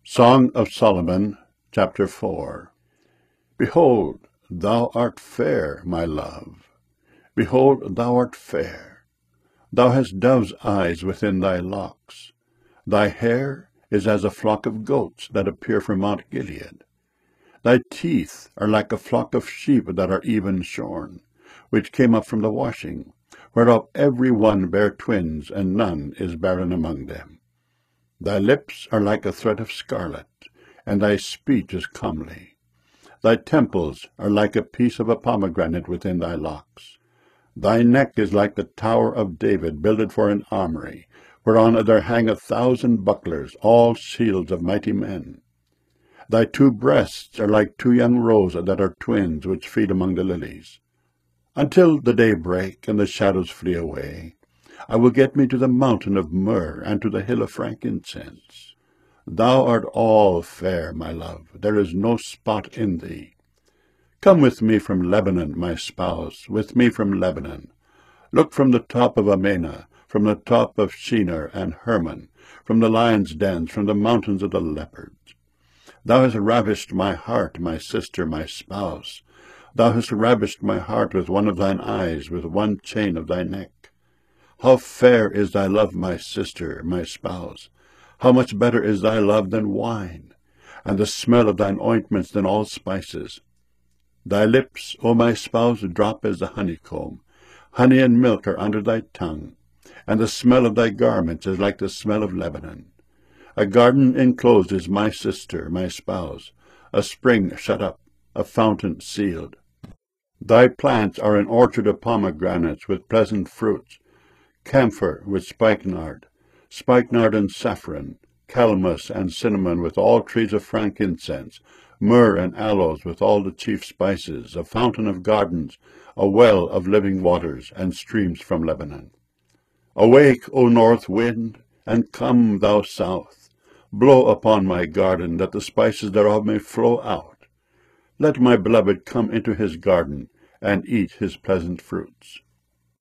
Song of Solomon, chapter 4. Behold, thou art fair, my love. Behold, thou art fair. Thou hast dove's eyes within thy locks. Thy hair is as a flock of goats that appear from Mount Gilead. Thy teeth are like a flock of sheep that are even shorn, which came up from the washing, whereof every one bare twins, and none is barren among them. Thy lips are like a thread of scarlet, and thy speech is comely. Thy temples are like a piece of a pomegranate within thy locks. Thy neck is like the tower of David, builded for an armory, whereon there hang 1,000 bucklers, all shields of mighty men. Thy two breasts are like two young roes that are twins, which feed among the lilies. Until the day break, and the shadows flee away, I will get me to the mountain of myrrh, and to the hill of frankincense. Thou art all fair, my love, there is no spot in thee. Come with me from Lebanon, my spouse, with me from Lebanon. Look from the top of Amana, from the top of Shinar and Hermon, from the lions' dens, from the mountains of the leopards. Thou hast ravished my heart, my sister, my spouse. Thou hast ravished my heart with one of thine eyes, with one chain of thy neck. How fair is thy love, my sister, my spouse! How much better is thy love than wine, and the smell of thine ointments than all spices. Thy lips, O my spouse, drop as the honeycomb. Honey and milk are under thy tongue, and the smell of thy garments is like the smell of Lebanon. A garden enclosed is my sister, my spouse, a spring shut up, a fountain sealed. Thy plants are an orchard of pomegranates with pleasant fruits, camphor with spikenard and saffron, calamus and cinnamon with all trees of frankincense, myrrh and aloes with all the chief spices, a fountain of gardens, a well of living waters, and streams from Lebanon. Awake, O north wind, and come, thou south. Blow upon my garden, that the spices thereof may flow out. Let my beloved come into his garden, and eat his pleasant fruits.